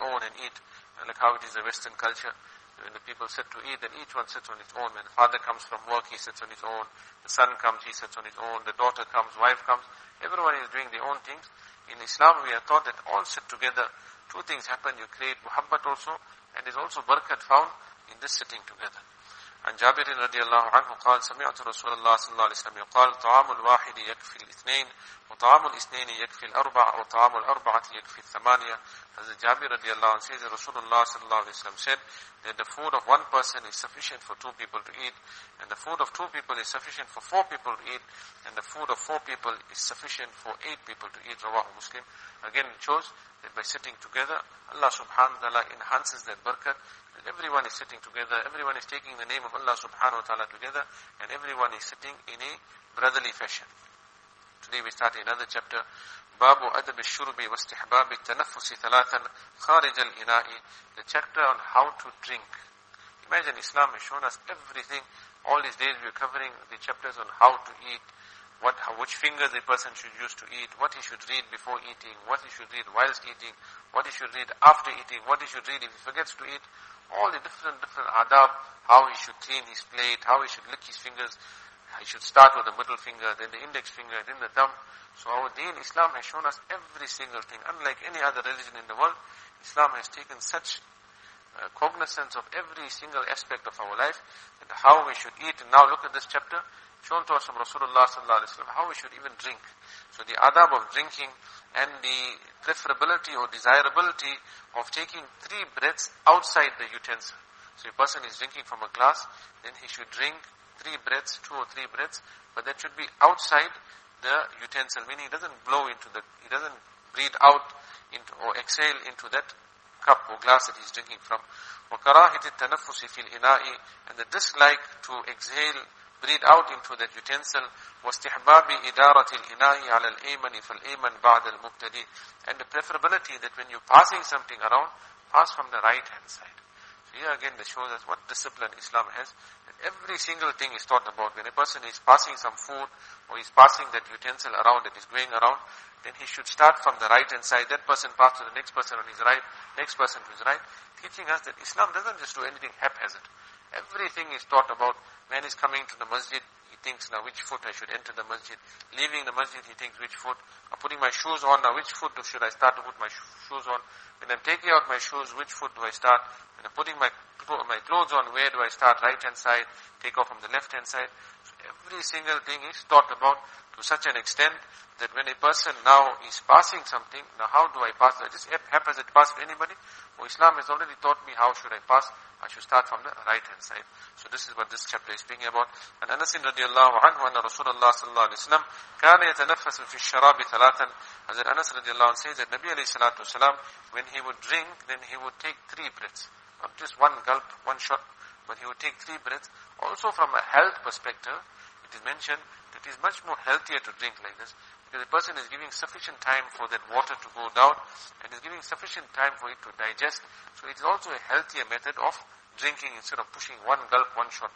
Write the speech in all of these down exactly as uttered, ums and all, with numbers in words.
own and eat, like how it is a Western culture. When the people sit to eat, then each one sits on its own. When the father comes from work, he sits on his own. The son comes, he sits on his own. The daughter comes, wife comes. Everyone is doing their own things. In Islam, we are taught that all sit together. Two things happen. You create muhabbat also, and there's also barakat found in this sitting together. عن جابر رضي الله عنه قال سمعت رسول الله صلى الله عليه وسلم يقال طعام الواحد يكفي الاثنين وطعام الاثنين يكفي الأربع وطعام الأربعة يكفي الثمانية. As Jabir رضي الله عنه says, Rasulullah صلى الله عليه وسلم said that the food of one person is sufficient for two people to eat, and the food of two people is sufficient for four people to eat, and the food of four people is sufficient for eight people to eat. Rawahu Muslim. Again, it shows that by sitting together, Allah subhanahu wa ta'ala enhances that barakat. Everyone is sitting together, everyone is taking the name of Allah subhanahu wa ta'ala together, and everyone is sitting in a brotherly fashion. Today we start another chapter. Babu adab al-shurbi wa istihbab al-tanaffusi thalathan kharij al-ina'i. The chapter on how to drink. Imagine Islam has shown us everything. All these days we are covering the chapters on how to eat, what, how, which fingers a person should use to eat, what he should read before eating, what he should read whilst eating, what he should read after eating, what he should read if he forgets to eat. All the different, different adab, how he should clean his plate, how he should lick his fingers. He should start with the middle finger, then the index finger, then the thumb. So our deen, Islam has shown us every single thing. Unlike any other religion in the world, Islam has taken such uh, cognizance of every single aspect of our life, and how we should eat. And now look at this chapter, shown to us from Rasulullah sallallahu alaihi wasallam, how we should even drink. So the adab of drinking, and the preferability or desirability of taking three breaths outside the utensil. So if a person is drinking from a glass, then he should drink three breaths, two or three breaths, but that should be outside the utensil, meaning he doesn't blow into the, he doesn't breathe out into or exhale into that cup or glass that he's drinking from. وَكَرَاهِةِ التَّنَفُّسِ فِي الْإِنَاءِ, and the dislike to exhale, breathe out into that utensil. وَاسْتِحْبَابِ إِدَارَةِ الْإِنَاءِ عَلَى الْأَيْمَنِ فَالْأَيْمَنِ بَعْدَ الْمُبْتَدِي, and the preferability that when you're passing something around, pass from the right hand side. So here again this shows us what discipline Islam has. That every single thing is taught about. When a person is passing some food, or he's passing that utensil around, that is going around, then he should start from the right hand side. That person pass to the next person on his right, next person to his right, teaching us that Islam doesn't just do anything haphazard. Everything is taught about. Man is coming to the masjid, he thinks, now which foot I should enter the masjid. Leaving the masjid, he thinks, which foot. I'm putting my shoes on, now which foot should I start to put my shoes on. When I'm taking out my shoes, which foot do I start? When I'm putting my my clothes on, where do I start? Right hand side, take off from the left hand side. So every single thing is taught about to such an extent that when a person now is passing something, now how do I pass? I just happens it pass to anybody? Well, Islam has already taught me how should I pass. I should start from the right hand side. So this is what this chapter is speaking about. And Anas radiallahu anhu anna Rasulullah sallallahu alayhi wa sallam kana yatanaffasu fi sharabi thalathan. As Anas radiallahu anhu says that Nabi alayhi salatu wasalam, when he would drink, then he would take three breaths. Not just one gulp, one shot, but he would take three breaths. Also from a health perspective, it is mentioned that it is much more healthier to drink like this, because the person is giving sufficient time for that water to go down, and is giving sufficient time for it to digest. So it is also a healthier method of drinking instead of pushing one gulp, one shot.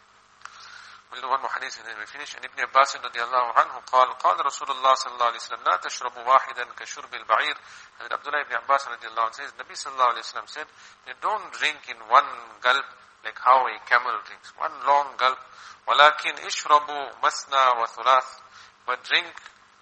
We'll do one more hadith and then we finish. And Ibn Abbas radiallahu anhu قال قال رسول الله صلى الله عليه وسلم لا تشربوا واحدا كشرب البعير. And Abdullah ibn Abbas radiallahu anhu says, Nabi sallallahu alayhi wa sallam said, they don't drink in one gulp like how a camel drinks. One long gulp. ولكن اشربوا مثنى وثلاث. But drink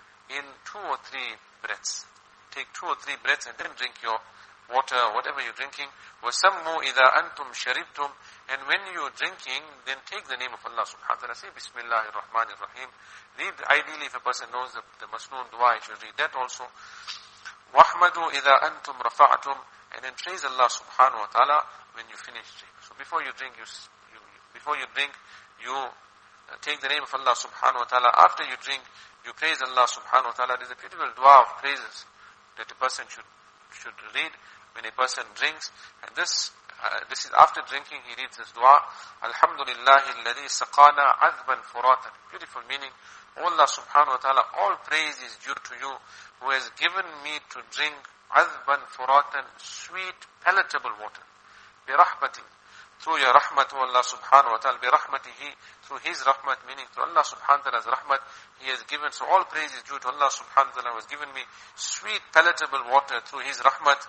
in two or three breaths. Take two or three breaths and then drink your water, whatever you're drinking. وَسَمُّوا إِذَا أَنْتُمْ شَرِبْتُمْ. And when you're drinking, then take the name of Allah subhanahu wa ta'ala. Say Bismillahir Rahmanir Rahim. Read, ideally if a person knows the, the Masnoon dua, he should read that also. وَحْمَدُوا إِذَا أَنْتُمْ رَفَعْتُمْ. And then praise Allah subhanahu wa ta'ala when you finish drinking. So before you drink, you, you before you drink, you uh, take the name of Allah subhanahu wa ta'ala. After you drink, you praise Allah subhanahu wa ta'ala. There's a beautiful dua of praises that a person should should read when a person drinks. And this uh, this is after drinking, he reads this dua. Alhamdulillahi alladhi saqana azban furatan. Beautiful meaning. Oh Allah subhanahu wa ta'ala, all praise is due to you, who has given me to drink azban furatan, sweet, palatable water. Birahmati. Through your rahmat, oh Allah subhanahu wa ta'ala, birahmatihi, through his rahmat, meaning through Allah subhanahu wa ta'ala's rahmat, he has given, so all praise is due to Allah subhanahu wa ta'ala, who has given me sweet, palatable water through his rahmat.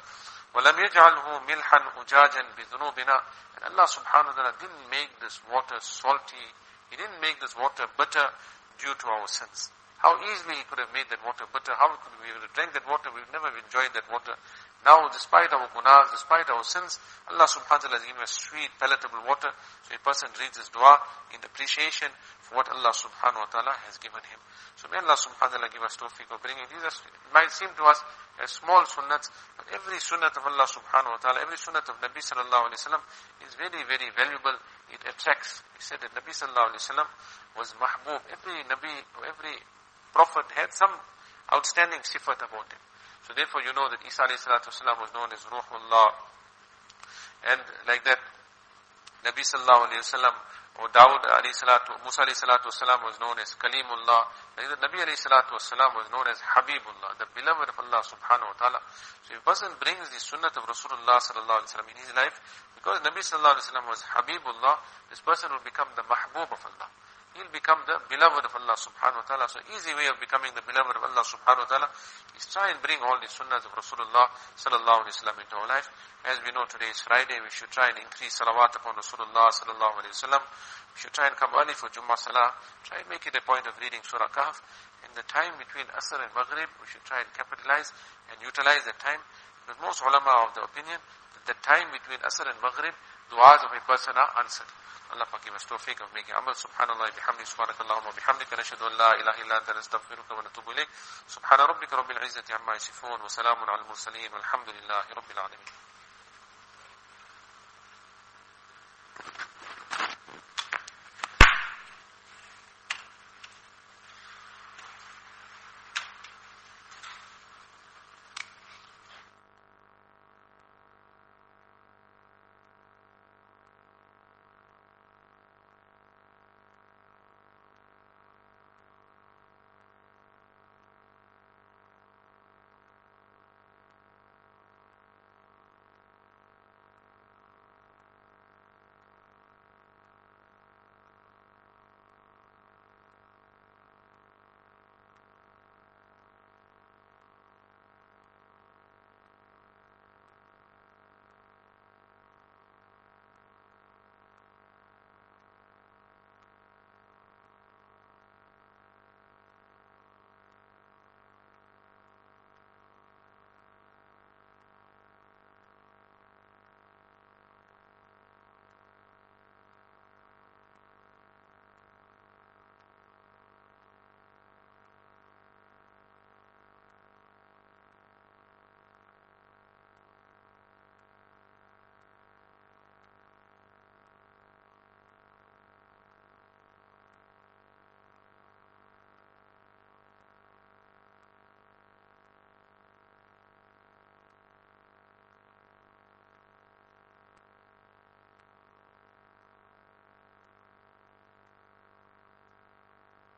وَلَمْ يَجْعَلْهُ مِلْحًا أُجَاجًا بِذُنُوبِنَا. And Allah subhanahu wa ta'ala didn't make this water salty. He didn't make this water bitter due to our sins. How easily He could have made that water bitter. How could we have drank that water? We would never have enjoyed that water. Now, despite our gunas, despite our sins, Allah subhanahu wa ta'ala has given us sweet, palatable water. So a person reads this dua in appreciation for what Allah subhanahu wa ta'ala has given him. So may Allah subhanahu wa ta'ala give us tawfiq of bringing these. It might seem to us as small sunnats, but every sunnat of Allah subhanahu wa ta'ala, every sunnat of Nabi sallallahu alayhi wa sallam is very, very valuable. It attracts. He said that Nabi sallallahu alayhi wa sallam was mahbub. Every Nabi, every Prophet had some outstanding sifat about him. So therefore you know that Isa alayhi salatu wasalam was known as Ruhullah. And like that, Nabi sallallahu alayhi wasallam, or Dawud alayhi salatu, Musa alayhi salatu wasalam was known as Kalimullah. Like that, Nabi alayhi salatu wasalam was known as Habibullah, the beloved of Allah subhanahu wa ta'ala. So if a person brings the sunnat of Rasulullah sallallahu alayhi wasallam in his life, because Nabi sallallahu alayhi wasallam was Habibullah, this person will become the mahbub of Allah. He'll become the beloved of Allah subhanahu wa ta'ala. So easy way of becoming the beloved of Allah subhanahu wa ta'ala is try and bring all the sunnahs of Rasulullah sallallahu alayhi wa sallam into our life. As we know today is Friday, we should try and increase salawat upon Rasulullah sallallahu alayhi wa sallam. We should try and come early for Jummah Salah. Try and make it a point of reading Surah Kahf. In the time between Asr and Maghrib, we should try and capitalize and utilize that time. Because most ulama of the opinion that the time between Asr and Maghrib, du'as of a person are answered. Allah give us tawfiq of making amal. Subhanallah bihamdi, subhanakallahumma bihamdika, nashhadu an la ilaha illa anta, nastaghfiruka wa natubu ilayk. Subhana rabbika rabbil izzati amma yasifun, wa salamun ala al mursaleen, walhamdulillahi rabbil alamin.